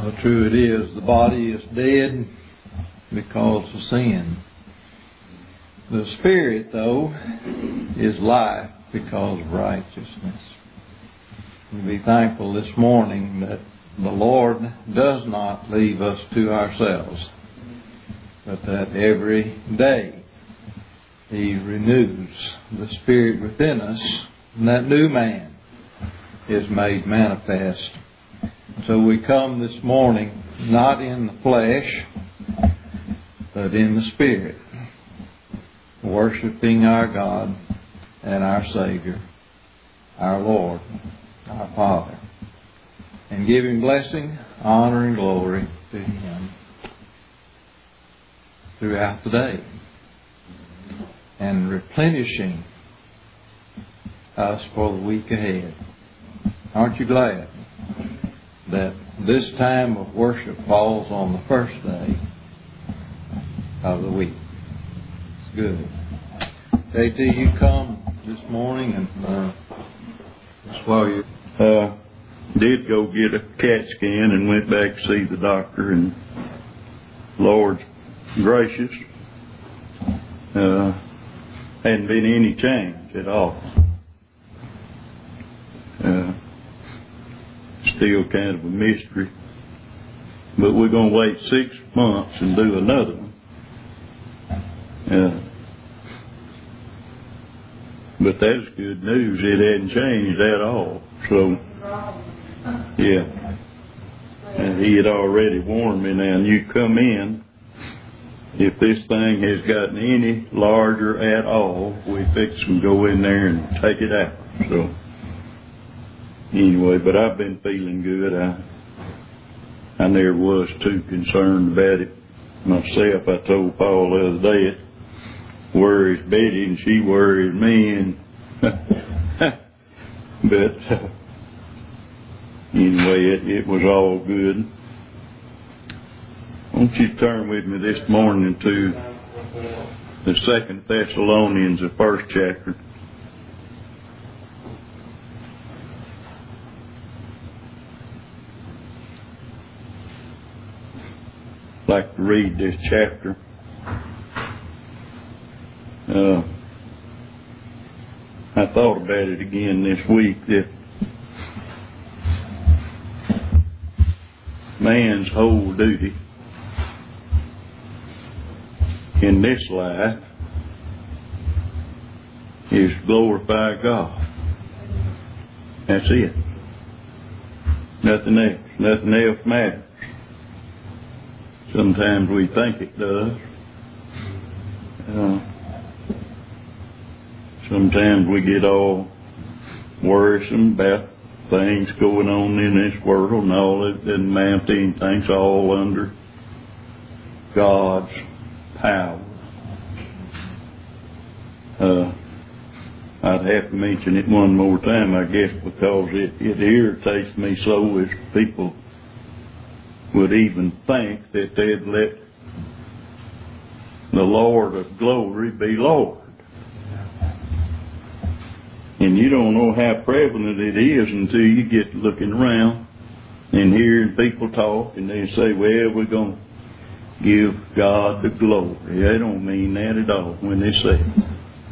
Well, true it is. The body is dead because of sin. The spirit, though, is life because of righteousness. And be thankful this morning that the Lord does not leave us to ourselves, but that every day He renews the spirit within us, and that new man is made manifest. So we come this morning not in the flesh, but in the Spirit, worshiping our God and our Savior, our Lord, our Father, and giving blessing, honor, and glory to Him throughout the day, and replenishing us for the week ahead. Aren't you glad that this time of worship falls on the first day of the week? It's good. JT, you come this morning and just while you did go get a CAT scan and went back to see the doctor, and Lord's gracious, hadn't been any change at all. Still kind of a mystery. But we're going to wait 6 months and do another one. But that's good news. It hadn't changed at all. So, yeah. And he had already warned me, now you come in, if this thing has gotten any larger at all, we fix and go in there and take it out. So, anyway, but I've been feeling good. I never was too concerned about it myself. I told Paul the other day it worries Betty and she worries me, and but anyway, it was all good. Won't you turn with me this morning to the 2 Thessalonians, the 1st chapter. I'd like to read this chapter. I thought about it again this week, that man's whole duty in this life is to glorify God. That's it. Nothing else. Nothing else matters. Sometimes we think it does. Sometimes we get all worrisome about things going on in this world and all. It doesn't amount to anything. It's all under God's power. I'd have to mention it one more time, I guess, because it irritates me so as people would even think that they'd let the Lord of glory be Lord. And you don't know how prevalent it is until you get looking around and hearing people talk, and they say, well, we're going to give God the glory. They don't mean that at all when they say it.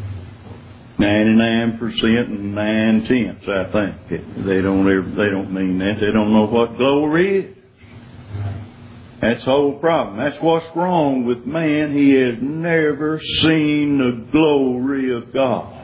99% and 9/10, I think. They don't mean that. They don't know what glory is. That's the whole problem. That's what's wrong with man. He has never seen the glory of God.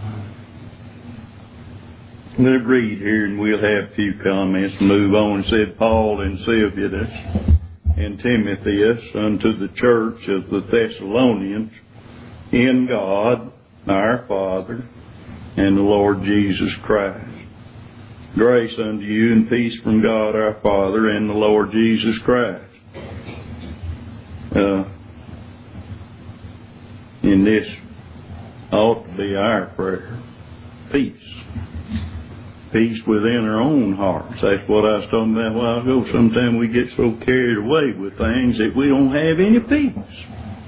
Let's read here and we'll have a few comments and move on. It said, Paul and Silvanus and Timotheus unto the church of the Thessalonians in God our Father and the Lord Jesus Christ. Grace unto you and peace from God our Father and the Lord Jesus Christ. And this ought to be our prayer. Peace. Peace within our own hearts. That's what I was talking about a while ago. Sometimes we get so carried away with things that we don't have any peace.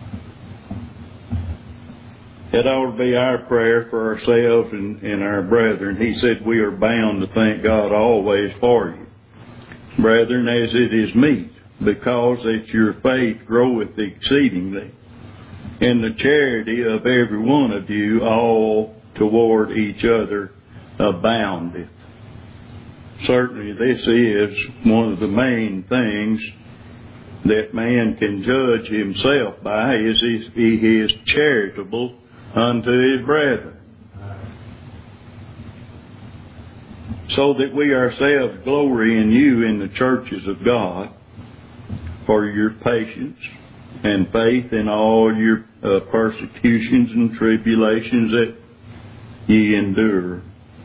That ought to be our prayer for ourselves and our brethren. He said we are bound to thank God always for you, brethren, as it is meet, because that your faith groweth exceedingly, and the charity of every one of you all toward each other aboundeth. Certainly this is one of the main things that man can judge himself by, is he is charitable unto his brethren. So that we ourselves glory in you in the churches of God for your patience and faith in all your persecutions and tribulations that ye endure.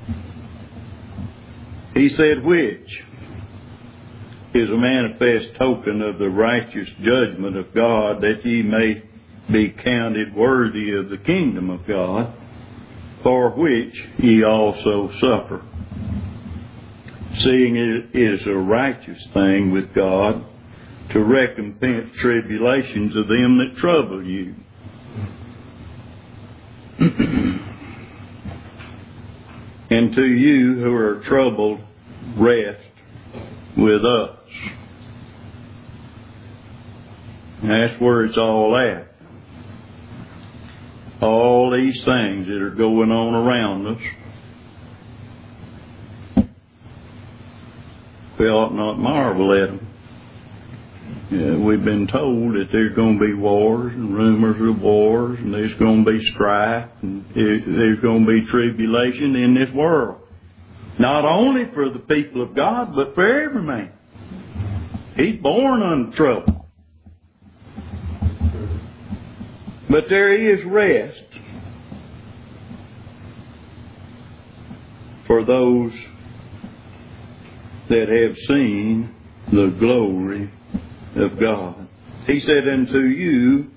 He said, which is a manifest token of the righteous judgment of God, that ye may be counted worthy of the kingdom of God, for which ye also suffer. Seeing it is a righteous thing with God to recompense tribulations of them that trouble you. And to you who are troubled, rest with us. And that's where it's all at. All these things that are going on around us, we ought not marvel at them. We've been told that there's going to be wars and rumors of wars, and there's going to be strife, and there's going to be tribulation in this world. Not only for the people of God, but for every man. He's born unto trouble. But there is rest for those that have seen the glory of God. He said, unto you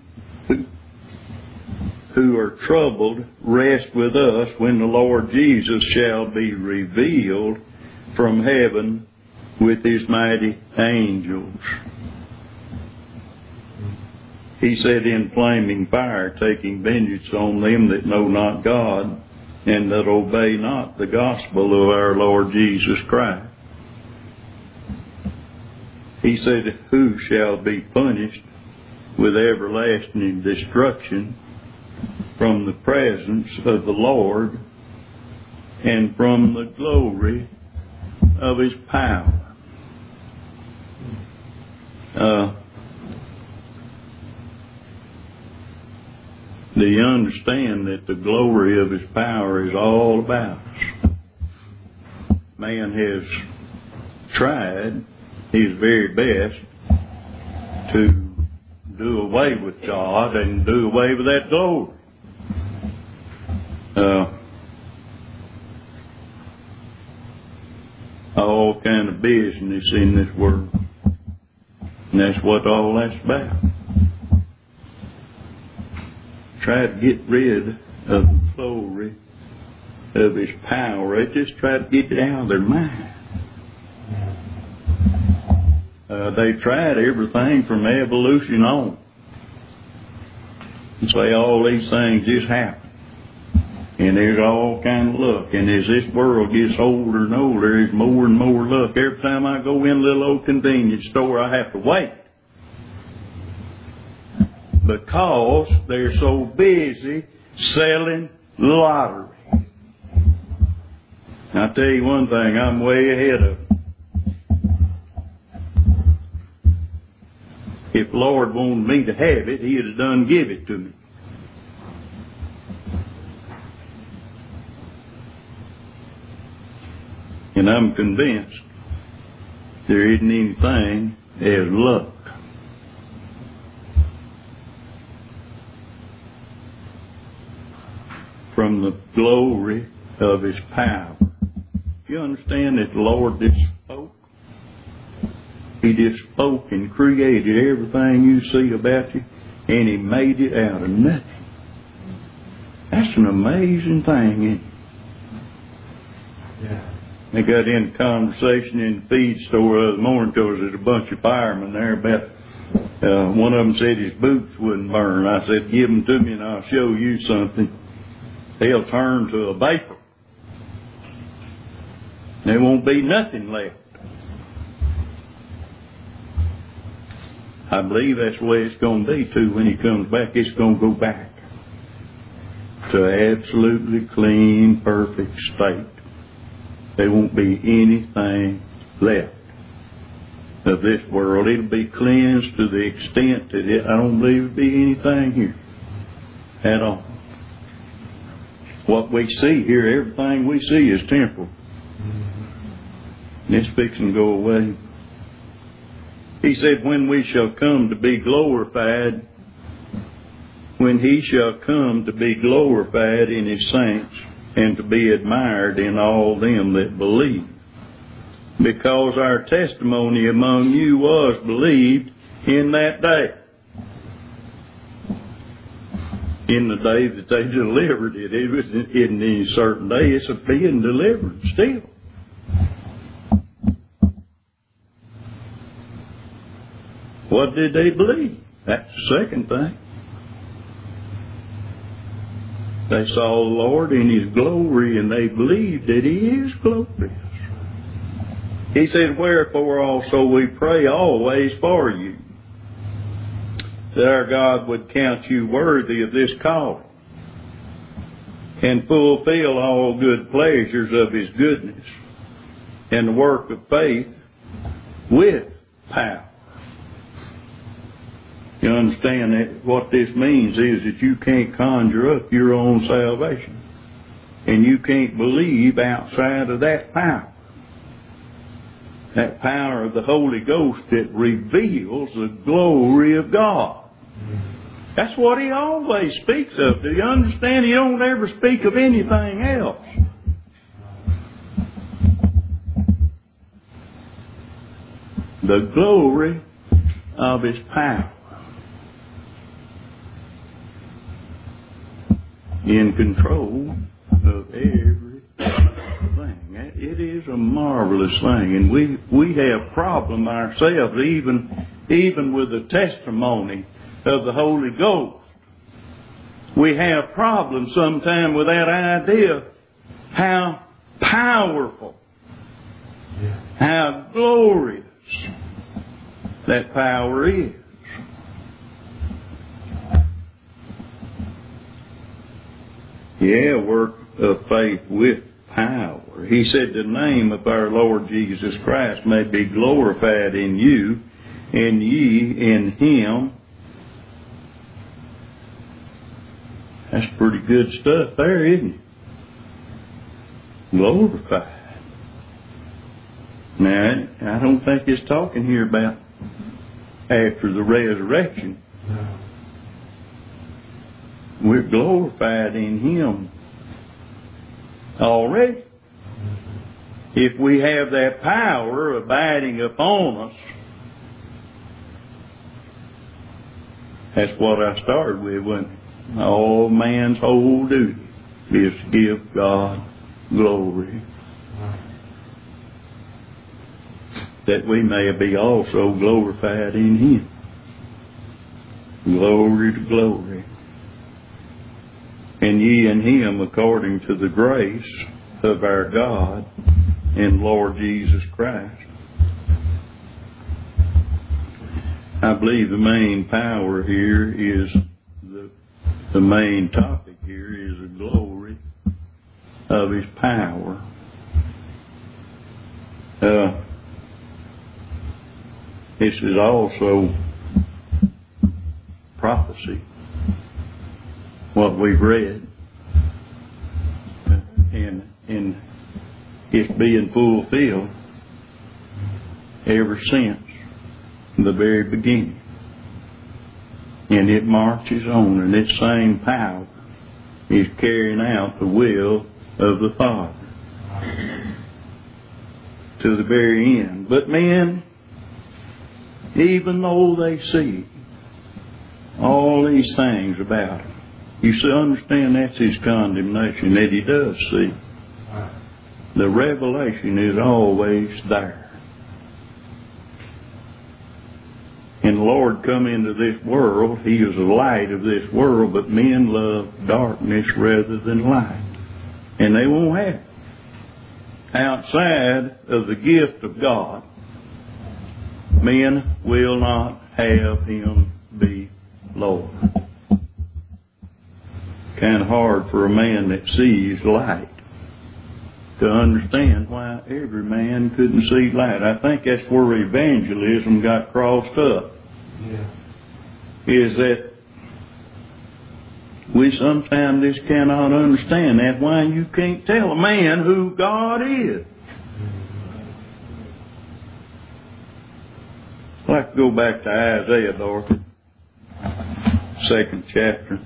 who are troubled, rest with us when the Lord Jesus shall be revealed from heaven with his mighty angels. He said, in flaming fire, taking vengeance on them that know not God, and that obey not the gospel of our Lord Jesus Christ. He said, who shall be punished with everlasting destruction from the presence of the Lord and from the glory of his power. Do you understand that the glory of his power is all about us? Man has tried his very best to do away with God and do away with that glory. All kind of business in this world. And that's what all that's about. Try to get rid of the glory of his power. They just try to get it out of their mind. They tried everything from evolution on. And say all these things just happen. And there's all kind of luck. And as this world gets older and older, there's more and more luck. Every time I go in a little old convenience store, I have to wait. Because they're so busy selling lottery. I'll tell you one thing, I'm way ahead of them. If the Lord wanted me to have it, He'd have done give it to me. And I'm convinced there isn't anything as luck. From the glory of His power. You understand that the Lord just spoke? He just spoke and created everything you see about you, and He made it out of nothing. That's an amazing thing, isn't it? Yeah. They got in a conversation in the feed store the other morning because there's a bunch of firemen there about one of them said his boots wouldn't burn. I said, give them to me and I'll show you something. They'll turn to a vapor. There won't be nothing left. I believe that's the way it's going to be too when He comes back. It's going to go back to absolutely clean, perfect state. There won't be anything left of this world. It'll be cleansed to the extent that I don't believe there'll be anything here at all. What we see here, everything we see is temporal. And it's fixing to go away. He said, when we shall come to be glorified, when He shall come to be glorified in His saints, and to be admired in all them that believe. Because our testimony among you was believed in that day. In the day that they delivered it. It wasn't in any certain day. It's being delivered still. What did they believe? That's the second thing. They saw the Lord in His glory, and they believed that He is glorious. He said, wherefore also we pray always for you, that our God would count you worthy of this calling, and fulfill all good pleasures of His goodness, and the work of faith with power. You understand that what this means is that you can't conjure up your own salvation. And you can't believe outside of that power. That power of the Holy Ghost that reveals the glory of God. That's what He always speaks of. Do you understand? He don't ever speak of anything else. The glory of His power. In control of everything. It is a marvelous thing, and we have problem ourselves, even with the testimony of the Holy Ghost. We have problems sometimes with that idea how powerful, how glorious that power is. Yeah, work of faith with power. He said the name of our Lord Jesus Christ may be glorified in you, and ye in Him. That's pretty good stuff there, isn't it? Glorified. Now, I don't think it's talking here about after the resurrection. We're glorified in Him already. If we have that power abiding upon us, that's what I started with, wasn't it? All man's whole duty is to give God glory, that we may be also glorified in Him. Glory to glory. And ye in Him according to the grace of our God and Lord Jesus Christ. I believe the main power here is, the main topic here is the glory of His power. This is also prophecy. What we've read, and it's being fulfilled ever since the very beginning. And it marches on, and its same power is carrying out the will of the Father to the very end. But men, even though they see all these things about Him, you should understand that's His condemnation, that He does see. The revelation is always there. And the Lord come into this world, He is the light of this world, but men love darkness rather than light. And they won't have it. Outside of the gift of God, men will not have Him be Lord. Kind of hard for a man that sees light to understand why every man couldn't see light. I think that's where evangelism got crossed up. Yeah. Is that we sometimes just cannot understand that, why you can't tell a man who God is. I'd like to go back to Isaiah, Dorothy, 2nd chapter.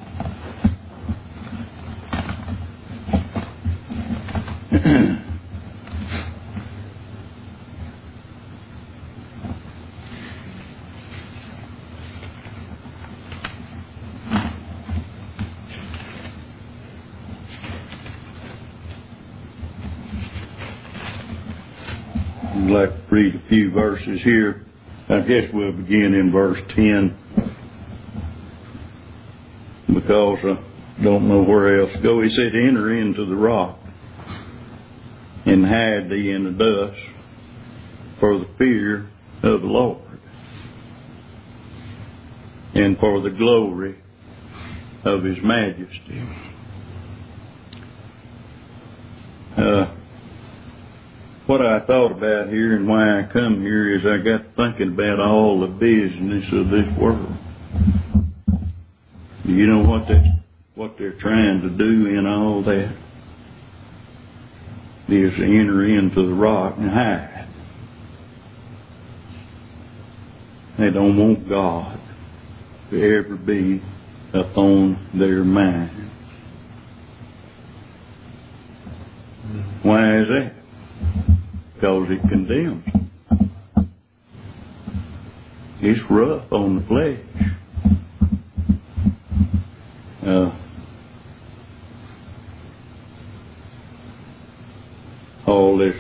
I'd like to read a few verses here. I guess we'll begin in verse 10, because I don't know where else to go. He said, enter into the rock and hide thee in the dust for the fear of the Lord and for the glory of His majesty. What I thought about here and why I come here is I got thinking about all the business of this world. Do you know what they're trying to do in all that? Is to enter into the rock and hide. They don't want God to ever be upon their mind. Why is that? Because it condemns. It's rough on the flesh. All this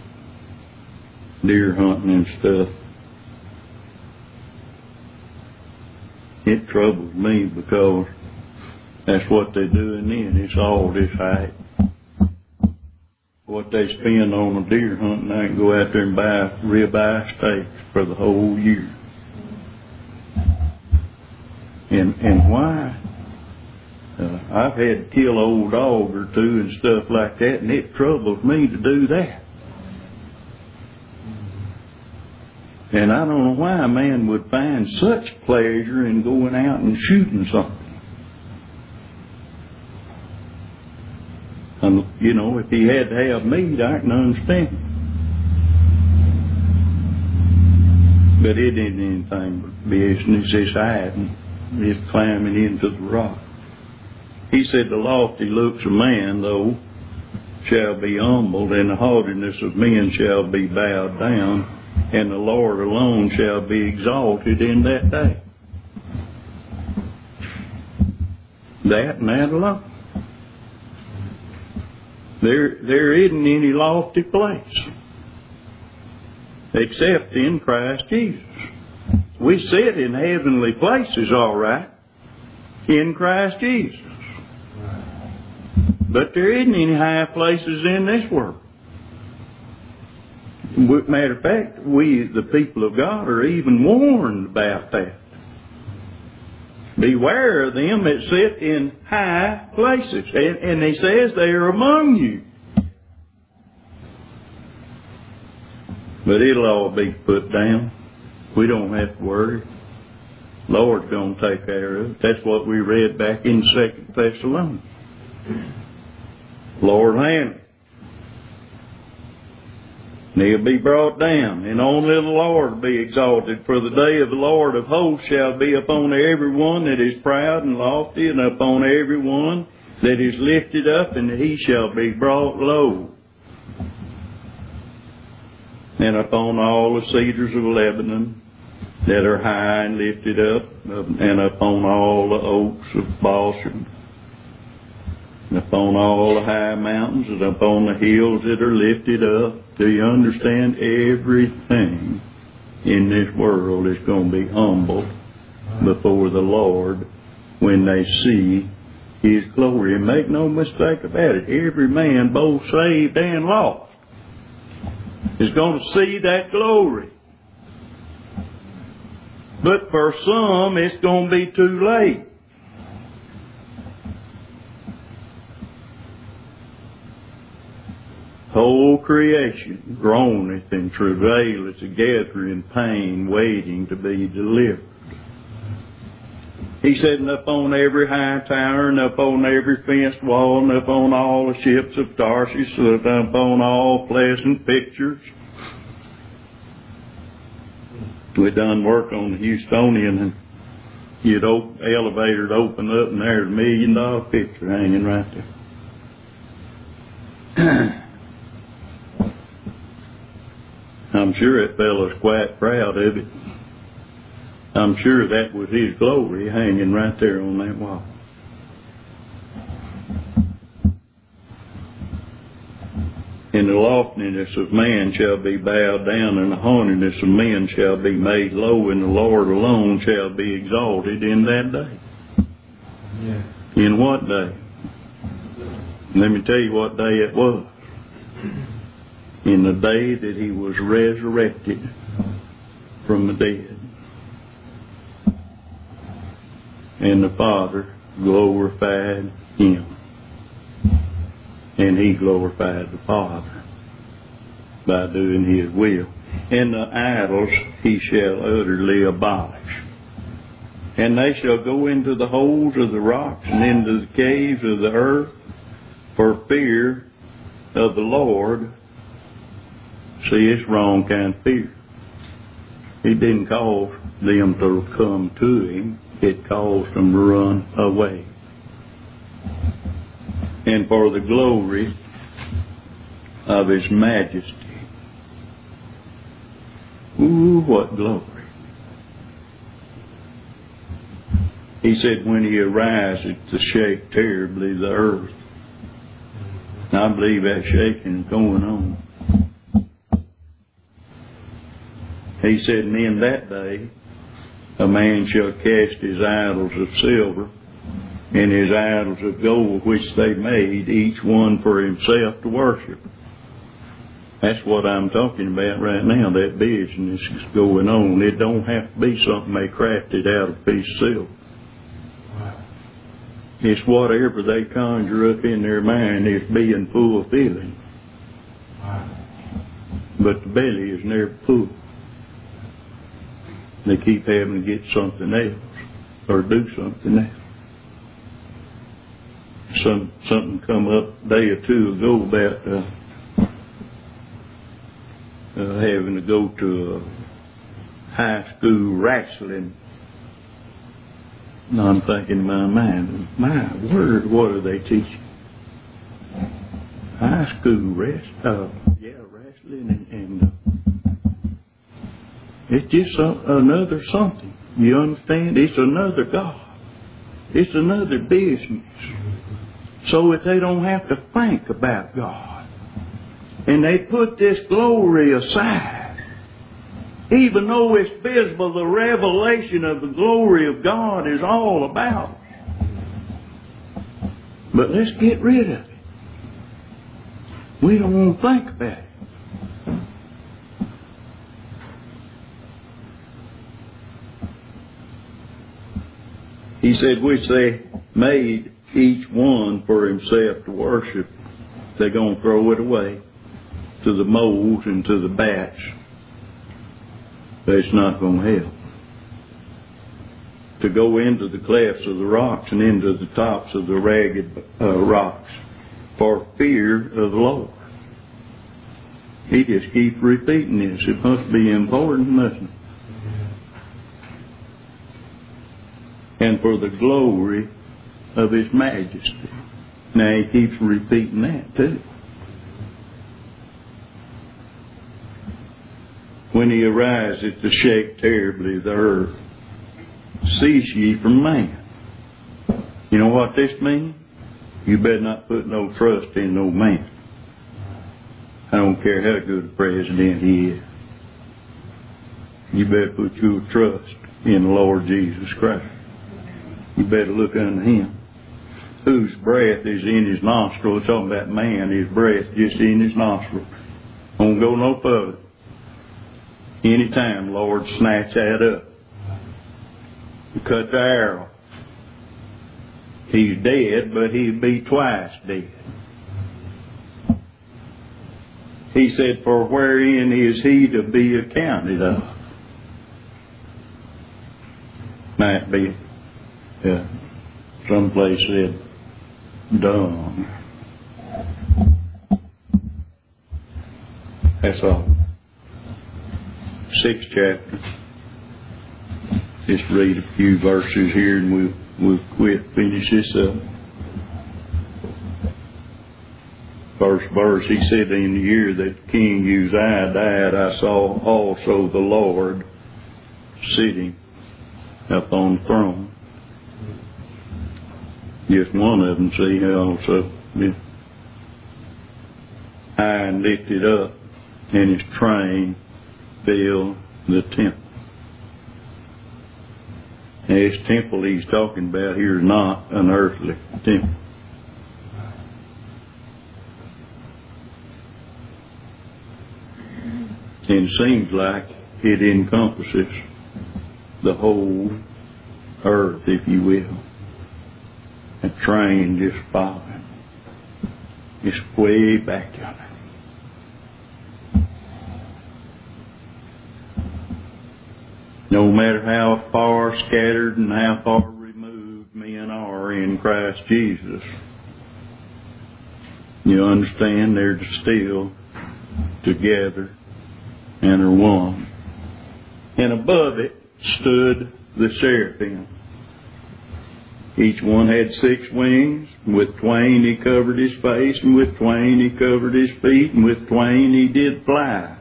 deer hunting and stuff, it troubles me, because that's what they're doing then. It's all this hype. What they spend on a deer hunting, I can go out there and buy ribeye steaks for the whole year. And why? I've had to kill an old dog or two and stuff like that, and it troubles me to do that. And I don't know why a man would find such pleasure in going out and shooting something. And, you know, if he had to have meat, I can understand. But it ain't anything but business. It's hiding. It's climbing into the rock. He said, the lofty looks of man, though, shall be humbled, and the haughtiness of men shall be bowed down, and the Lord alone shall be exalted in that day. That and that alone. There isn't any lofty place except in Christ Jesus. We sit in heavenly places, all right, in Christ Jesus. But there isn't any high places in this world. Matter of fact, we, the people of God, are even warned about that. Beware of them that sit in high places. And he says they are among you. But it'll all be put down. We don't have to worry. Lord's going to take care of it. That's what we read back in 2 Thessalonians. Lord handle it. And he'll be brought down, and only the Lord will be exalted. For the day of the Lord of hosts shall be upon every one that is proud and lofty, and upon every one that is lifted up, and he shall be brought low. And upon all the cedars of Lebanon that are high and lifted up, and upon all the oaks of Bashan, and upon all the high mountains, and upon the hills that are lifted up. Do you understand? Everything in this world is going to be humbled before the Lord when they see His glory. And make no mistake about it, every man, both saved and lost, is going to see that glory. But for some, it's going to be too late. Whole creation groaneth and travaileth together in pain, waiting to be delivered. He said, and up on every high tower, and up on every fenced wall, and up on all the ships of Tarshish, and up on all pleasant pictures. We done work on the Houstonian, and elevator would open up, and there's $1 million picture hanging right there. I'm sure that fellow's quite proud of it. I'm sure that was his glory hanging right there on that wall. And the loftiness of man shall be bowed down, and the haughtiness of men shall be made low, and the Lord alone shall be exalted in that day. Yeah. In what day? Let me tell you what day it was. In the day that he was resurrected from the dead. And the Father glorified him. And he glorified the Father by doing his will. And the idols he shall utterly abolish. And they shall go into the holes of the rocks and into the caves of the earth for fear of the Lord. See, it's wrong kind of fear. He didn't cause them to come to him. It caused them to run away. And for the glory of his majesty. Ooh, what glory. He said when he arises to shake terribly the earth. And I believe that shaking is going on. He said, and in that day, a man shall cast his idols of silver and his idols of gold, which they made, each one for himself to worship. That's what I'm talking about right now, that business is going on. It don't have to be something they crafted out of a piece of silver. It's whatever they conjure up in their mind is being fulfilling. But the belly is never full. They keep having to get something else or do something else. Something come up a day or two ago about having to go to a high school wrestling. And I'm thinking in my mind, my word, what are they teaching? High school wrestling and it's just another something. You understand? It's another God. It's another business. So that they don't have to think about God. And they put this glory aside. Even though it's visible, the revelation of the glory of God is all about. But let's get rid of it. We don't want to think about it. He said, which they made each one for himself to worship. They're going to throw it away to the moles and to the bats. But it's not going to help. To go into the clefts of the rocks and into the tops of the ragged rocks for fear of the Lord. He just keeps repeating this. It must be important, mustn't it? And for the glory of his majesty. Now he keeps repeating that too. When he arises to shake terribly the earth, cease ye from man. You know what this means? You better not put no trust in no man. I don't care how good a president he is. You better put your trust in the Lord Jesus Christ. You better look unto him. Whose breath is in his nostril. It's talking about man, his breath just in his nostril. Don't go no further. Anytime, Lord, snatch that up. cut the arrow. He's dead, but he'd be twice dead. He said, for wherein is he to be accounted of? Might be someplace said, dumb. That's all. 6th chapter. Just read a few verses here and we'll finish this up. First verse, he said, in the year that King Uzziah died, I saw also the Lord sitting upon the throne. Just one of them, see, also. High and lifted up, and his train filled the temple. And this temple he's talking about here is not an earthly temple. And it seems like it encompasses the whole earth, if you will. A train just following. It's way back on it. No matter how far scattered and how far removed men are in Christ Jesus, you understand they're still together and are one. And above it stood the seraphim. Each one had 6 wings. With twain he covered his face, and with twain he covered his feet, and with twain he did fly.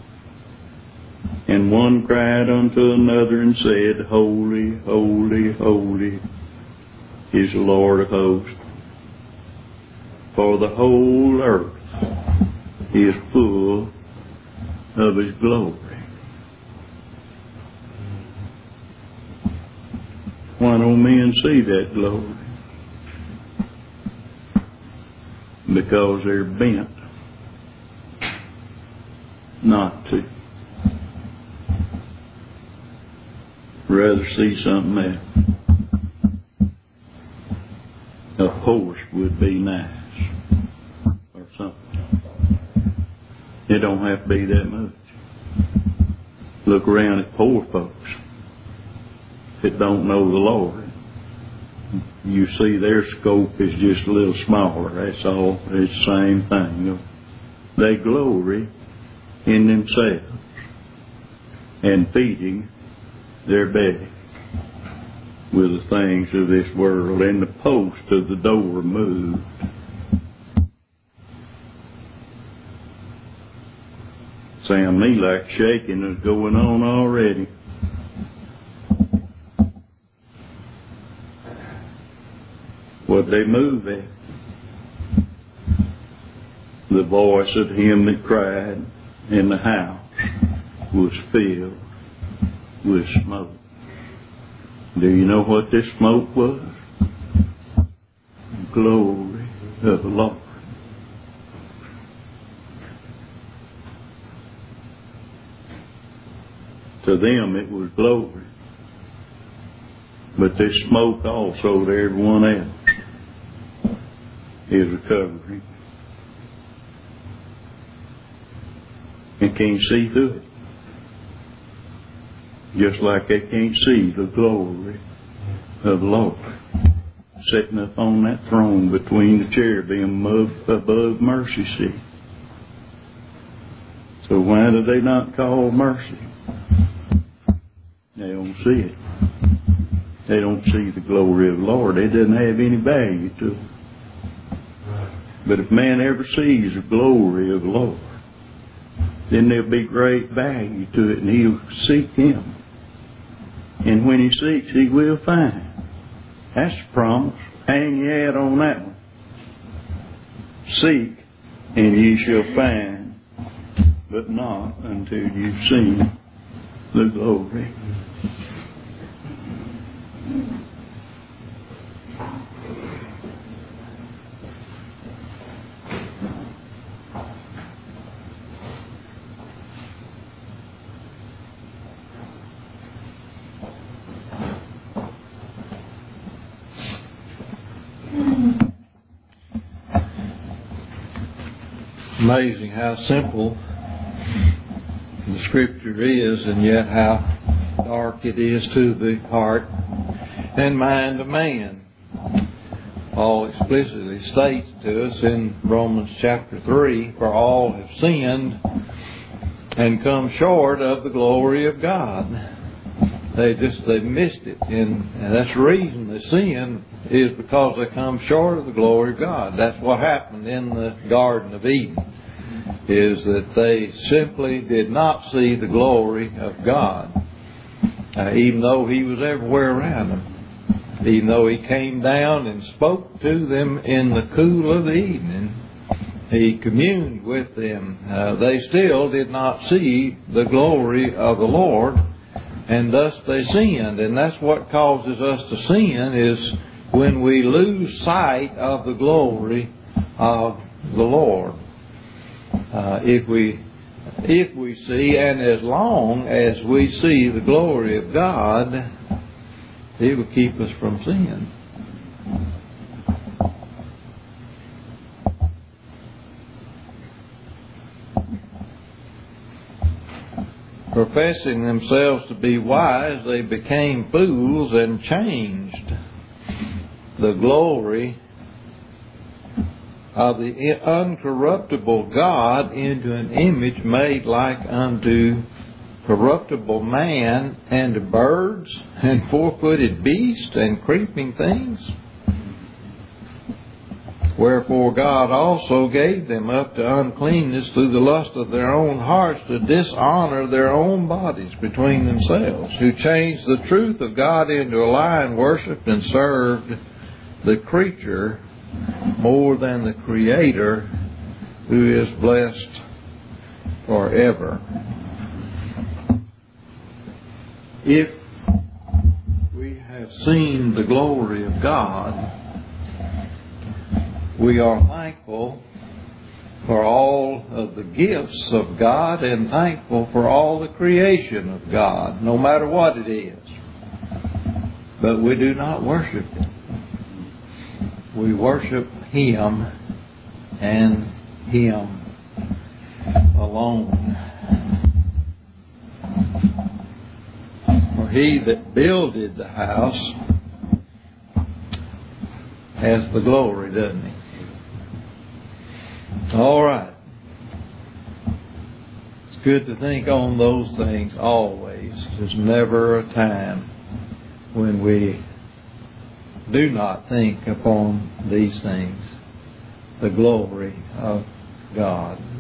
And one cried unto another and said, Holy, holy, holy is the Lord of hosts. For the whole earth is full of his glory. Why don't men see that glory? Because they're bent not to. Rather see something else. A horse would be nice or something. It don't have to be that much. Look around at poor folks that don't know the Lord. You see their scope is just a little smaller. That's all. It's the same thing. They glory in themselves and feeding their belly with the things of this world. And the post of the door moved. Sound me like shaking is going on already. What they move at? The voice of him that cried, and the house was filled with smoke. Do you know what this smoke was? Glory of the Lord. To them it was glory. But this smoke also to everyone else is a covering. And can't see through it. Just like they can't see the glory of the Lord sitting up on that throne between the cherubim above mercy seat. So why do they not call mercy? They don't see it. They don't see the glory of the Lord. It doesn't have any value to them. But if man ever sees the glory of the Lord, then there'll be great value to it, and he'll seek him. And when he seeks, he will find. That's the promise. Hang your hat on that one. Seek, and ye shall find, but not until you've seen the glory. Amazing how simple the Scripture is, and yet how dark it is to the heart and mind of man. Paul explicitly states to us in Romans chapter 3, "For all have sinned and come short of the glory of God." They missed it, and that's the reason they sin, is because they come short of the glory of God. That's what happened in the Garden of Eden, is that they simply did not see the glory of God, even though He was everywhere around them. Even though He came down and spoke to them in the cool of the evening, He communed with them, they still did not see the glory of the Lord, and thus they sinned. And that's what causes us to sin, is when we lose sight of the glory of the Lord. If we see, and as long as we see the glory of God, He will keep us from sin. Professing themselves to be wise, they became fools and changed the glory of the uncorruptible God into an image made like unto corruptible man, and to birds, and four-footed beasts, and creeping things. Wherefore God also gave them up to uncleanness through the lust of their own hearts, to dishonor their own bodies between themselves, who changed the truth of God into a lie, and worshipped and served the creature more than the Creator, who is blessed forever. If we have seen the glory of God, we are thankful for all of the gifts of God, and thankful for all the creation of God, no matter what it is. But we do not worship it. We worship Him and Him alone. For He that builded the house has the glory, doesn't He? All right. It's good to think on those things always. There's never a time when we do not think upon these things, the glory of God.